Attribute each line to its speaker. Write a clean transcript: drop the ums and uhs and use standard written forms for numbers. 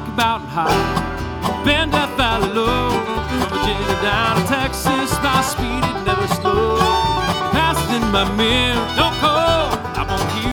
Speaker 1: Rocky Mountain High, bend Death Valley low. From Virginia down to Texas, my speed it never slow. Passing in my mirror.